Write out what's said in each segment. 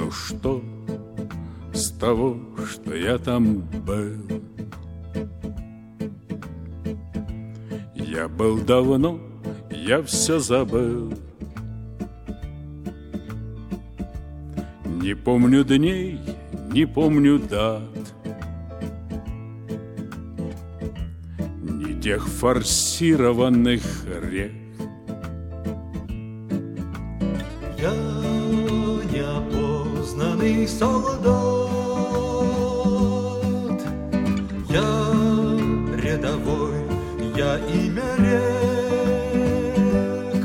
Ну что с того, что я там был? Я был давно, я все забыл. Не помню дней, не помню дат, ни тех форсированных рек. Я неопознанный солдат, я рядовой, я имя рек,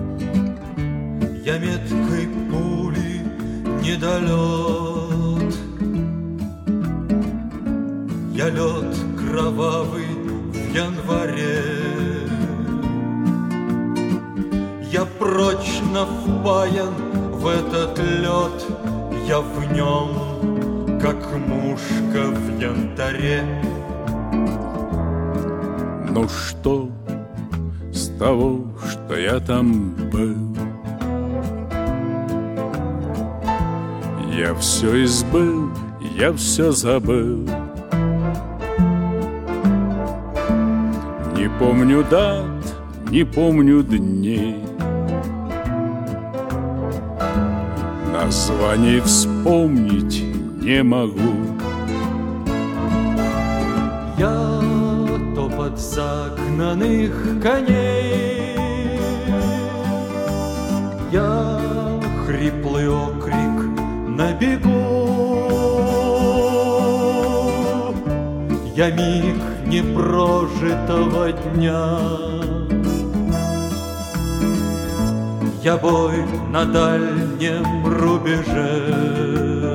я меткой пули недолет, я лед кровавый в январе. Я прочно впаян в этот лед, я в нем, как мушка в янтаре. Ну что с того, что я там был? Я все избыл, я все забыл. Не помню дат, не помню дней, названий вспомнить не могу. Я топот загнанных коней, я хриплый окрик на бегу, я миг непрожитого дня, я бой на дальнем рубеже,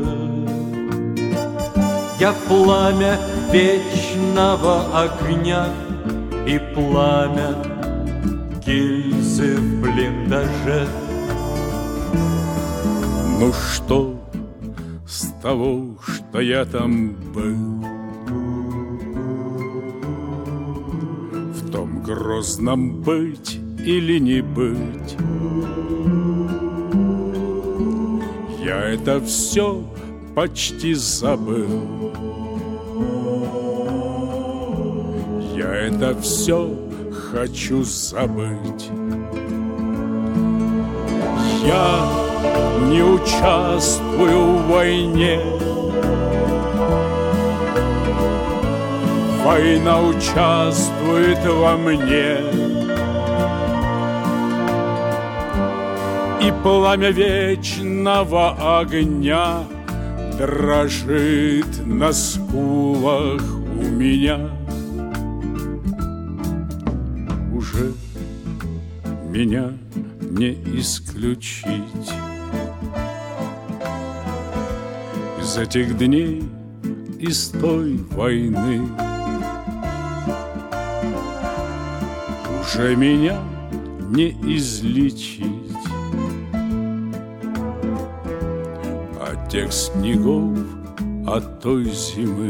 я пламя вечного огня и пламя гильзы в блиндаже. Ну что с того, что я там был? В том грозном быть или не быть? Я это все почти забыл. Я это все хочу забыть. Я не участвую в войне, война участвует во мне. И пламя вечного огня дрожит на скулах у меня. Уже меня не исключить из этих дней, из той войны. Уже меня не излечить от тех снегов, от той зимы.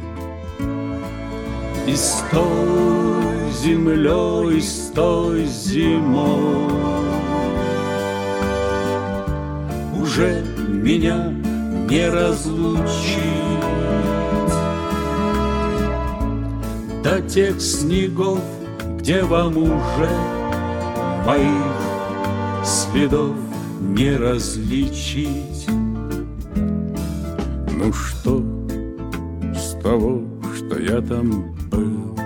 И с той землей, с той зимой уже меня не разлучить до тех снегов, где вам уже моих следов не различить. Ну что с того, что я там был?